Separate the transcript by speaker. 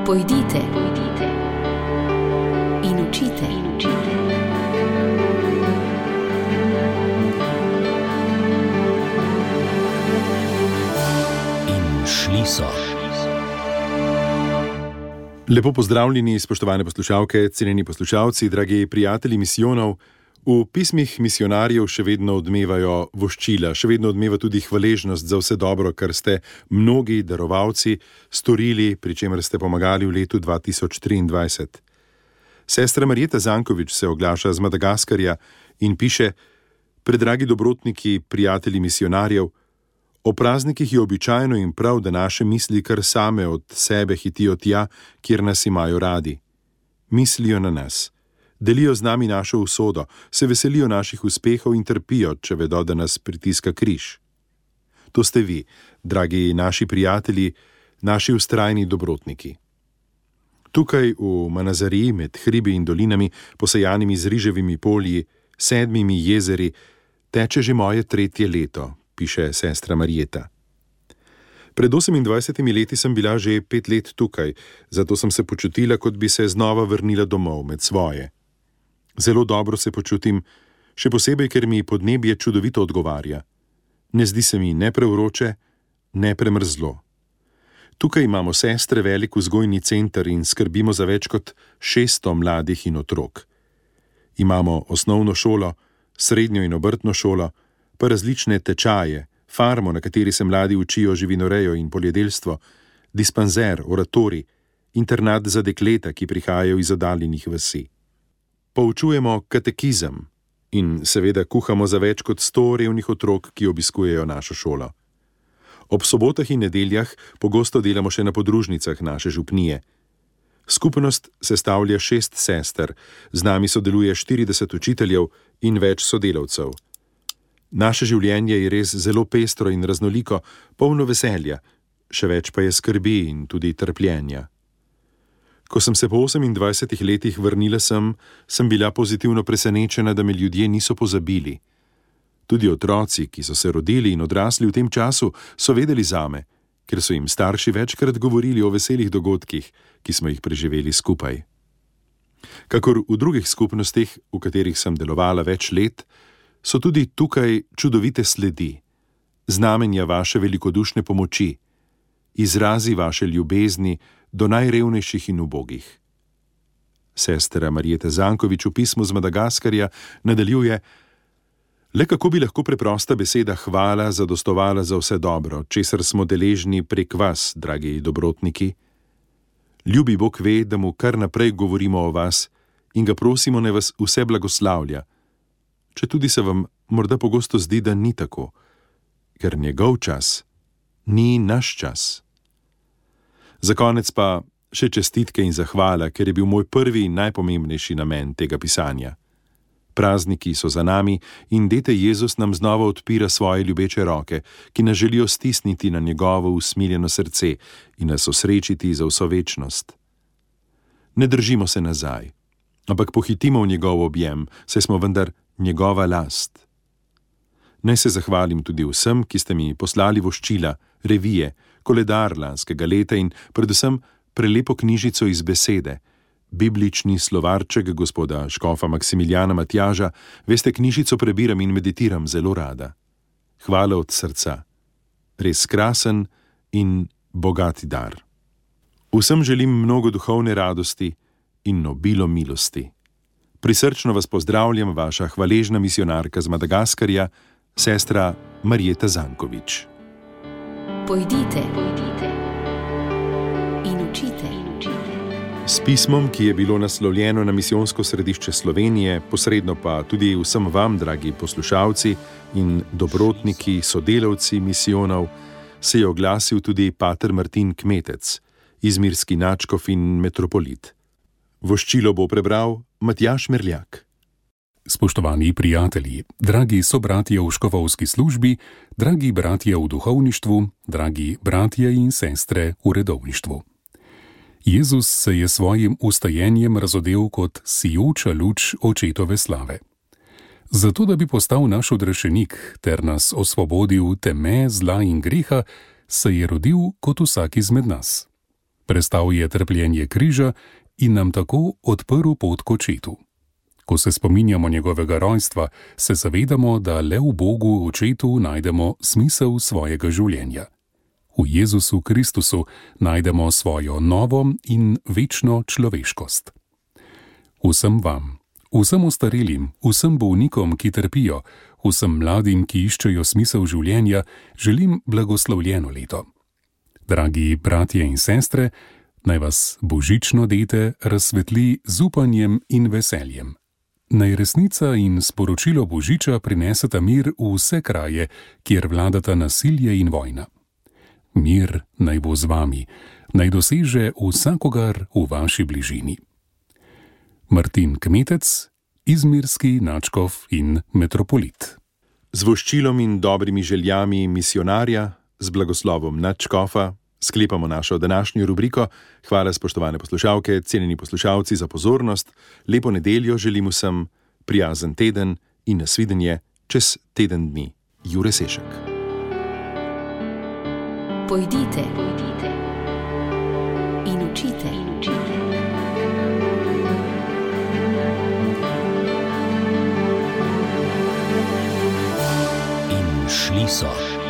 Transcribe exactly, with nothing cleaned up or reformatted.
Speaker 1: Pojdite, pojdite in učite, in učite.
Speaker 2: In šli so.
Speaker 3: Lepo pozdravljeni, spoštovane poslušalke, cenjeni poslušalci, dragi prijatelji misijonov. V pismih misionarjev še vedno odmevajo voščila, še vedno odmeva tudi hvaležnost za vse dobro, kar ste mnogi darovalci storili, pri čemer ste pomagali v letu dva tisoč triindvajset. Sestra Marjeta Zankovič se oglaša z Madagaskarja in piše: Predragi dobrotniki, prijatelji misionarjev, o praznikih je običajno in prav, da naše misli kar same od sebe hitijo tja, kjer nas imajo radi. Mislijo na nas. Delijo z nami našo usodo, se veselijo naših uspehov in trpijo, če vedo, da nas pritiska križ. To ste vi, dragi naši prijatelji, naši vztrajni dobrotniki. Tukaj v Manazariji, med hribi in dolinami, posejanimi z riževimi polji, sedmimi jezeri, teče že moje tretje leto, piše sestra Marjeta. Pred osemindvajsetimi leti sem bila že pet let tukaj, zato sem se počutila, kot bi se znova vrnila domov med svoje. Zelo dobro se počutim, še posebej, ker mi podnebje čudovito odgovarja. Ne zdi se mi ne prevroče, ne premrzlo. Tukaj imamo sestre velik vzgojni center in skrbimo za več kot šeststo mladih in otrok. Imamo osnovno šolo, srednjo in obrtno šolo, pa različne tečaje, farmo, na kateri se mladi učijo živinorejo in poljedelstvo, dispanzer, oratori, internat za dekleta, ki prihajajo iz oddaljenih vasi. Poučujemo katekizem in seveda kuhamo za več kot sto revnih otrok, ki obiskujejo našo šolo. Ob sobotah in nedeljah pogosto delamo še na podružnicah naše župnije. Skupnost sestavlja šest sester, z nami sodeluje štirideset učiteljev in več sodelavcev. Naše življenje je res zelo pestro in raznoliko, polno veselja, še več pa je skrbi in tudi trpljenja. Ko sem se po osemindvajsetih letih vrnila sem, sem bila pozitivno presenečena, da me ljudje niso pozabili. Tudi otroci, ki so se rodili in odrasli v tem času, so vedeli zame, ker so jim starši večkrat govorili o veselih dogodkih, ki smo jih preživeli skupaj. Kakor v drugih skupnostih, v katerih sem delovala več let, so tudi tukaj čudovite sledi, znamenja vaše velikodušne pomoči, izrazi vaše ljubezni do najrevnejših in ubogih. Sestra Marjeta Zankovič v pismu z Madagaskarja nadaljuje: Le kako bi lahko preprosta beseda hvala zadostovala za vse dobro, česar smo deležni prek vas, dragi dobrotniki? Ljubi Bog ve, da mu kar naprej govorimo o vas in ga prosimo, naj vas vse blagoslavlja, če tudi se vam morda pogosto zdi, da ni tako, ker njegov čas ni naš čas. Za konec pa še čestitke in zahvala, ker je bil moj prvi in najpomembnejši namen tega pisanja. Prazniki so za nami in dete Jezus nam znova odpira svoje ljubeče roke, ki nas želijo stisniti na njegovo usmiljeno srce in nas osrečiti za vso večnost. Ne držimo se nazaj, ampak pohitimo v njegov objem, saj smo vendar njegova last. Naj se zahvalim tudi vsem, ki ste mi poslali voščila, revije, koledar lanskega leta in predvsem prelepo knjižico iz besede, biblični slovarček gospoda škofa Maksimiljana Matjaža. Veste, knjižico prebiram in meditiram zelo rada. Hvala od srca. Res krasen in bogati dar. Vsem želim mnogo duhovne radosti in obilo milosti. Prisrčno vas pozdravljam, vaša hvaležna misionarka z Madagaskarja, sestra Marjeta Zankovič.
Speaker 1: Pojdite, pojdite in učite, in učite.
Speaker 3: S pismom, ki je bilo naslovljeno na misijonsko središče Slovenije, posredno pa tudi vsem vam, dragi poslušalci in dobrotniki, sodelavci misijonov, se je oglasil tudi pater Martin Kmetec, izmirski nadškof in metropolit. Voščilo bo prebral Matjaž Merljak.
Speaker 4: Spoštovani prijatelji, dragi sobratje v škofovski službi, dragi bratje v duhovništvu, dragi bratje in sestre v redovništvu. Jezus se je svojim ustajenjem razodel kot sijoča luč očetove slave. Zato, da bi postal naš odrešenik ter nas osvobodil teme, zla in greha, se je rodil kot vsak izmed nas. Prestal je trpljenje križa in nam tako odprl pot k očetu. Ko se spominjamo njegovega rojstva, se zavedamo, da le v Bogu očetu najdemo smisel svojega življenja. V Jezusu Kristusu najdemo svojo novo in večno človeškost. Vsem vam, vsem ostarelim, vsem bolnikom, ki trpijo, vsem mladim, ki iščejo smisel življenja, želim blagoslovljeno leto. Dragi bratje in sestre, naj vas božično dete razsvetli z upanjem in veseljem. Naj resnica in sporočilo božiča prineseta mir v vse kraje, kjer vladata nasilje in vojna. Mir naj bo z vami, naj doseže vsakogar v vaši bližini. Martin Kmetec, izmirski nadškof in metropolit.
Speaker 3: Z voščilom in dobrimi željami misionarja, z blagoslovom nadškofa, sklepamo našo današnjo rubriko. Hvala, spoštovane poslušalke, cenjeni poslušalci, za pozornost. Lepo nedeljo želim vsem, prijazen teden in nasvidenje čez teden dni. Jure Sešek.
Speaker 1: Pojdite, pojdite in učite, in učite.
Speaker 2: In šli so.